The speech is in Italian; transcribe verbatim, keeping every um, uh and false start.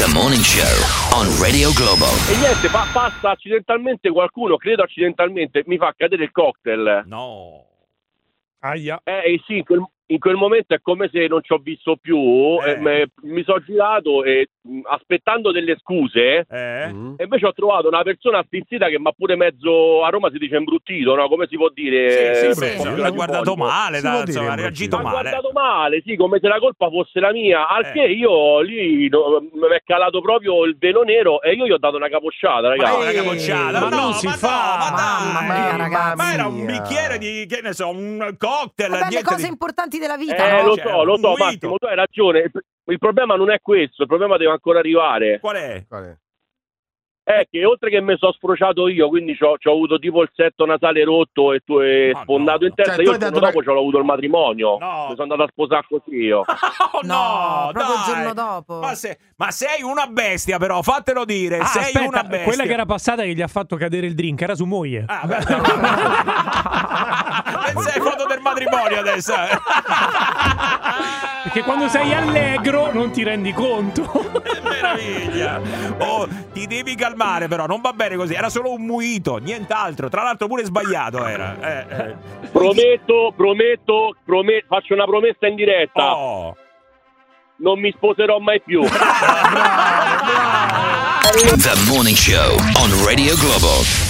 The Morning Show on Radio Globo. E niente, pa- passa accidentalmente qualcuno, credo accidentalmente, mi fa cadere il cocktail. No. Aia. Eh, eh sì, in quel, in quel momento è come se non ci ho visto più, Eh. e me- mi sono girato e mh, aspettando delle scuse, Eh? Mm. e invece ho trovato una persona stizzita che mi ha pure mezzo, a Roma si dice imbruttito, no? Come si può dire? Sì, sì, Eh, sì, proprio l'ha guardato simbolico. male, Si da, può insomma, dire ha reagito Mi ha male. guardato male, sì, come se la colpa fosse la mia, al Eh. che io lì no, mi è calato proprio il velo nero e io gli ho dato una capocciata, Ma ragazzi. una capocciata, ma no, non si ma fa. no, ma Mamma dai. mia, ragazzi. Ma era un bicchiere di, che ne so, un cocktail. Vabbè, le niente cose di- importanti della vita, Eh, no? lo Cioè, so, lo un so, mojito. Massimo, tu hai ragione. Il, il problema non è questo, il problema deve ancora arrivare. Qual è? Qual è? È che oltre che mi sono sfrociato io, quindi c'ho, c'ho avuto tipo il setto nasale rotto e tu hai Ma sfondato no. in testa, Cioè, tu io hai il giorno dato dopo una- c'ho avuto il matrimonio. No. Mi sono andato a sposare così io. Oh, No, proprio il dai. giorno dopo. Ma, se- ma sei una bestia, però, fatelo dire. Ah, sei aspetta, una bestia. quella che era passata che gli ha fatto cadere il drink era su moglie. Ah, beh, pensa ai foto del matrimonio adesso. eh. Perché quando sei allegro non ti rendi conto. Che meraviglia. Oh, ti devi calmare, però, non va bene così. Era solo un mojito, nient'altro. Tra l'altro pure sbagliato era. Eh, eh. Prometto, prometto, prometto, faccio una promessa in diretta. Oh. Non mi sposerò mai più. The Morning Show on Radio Globo.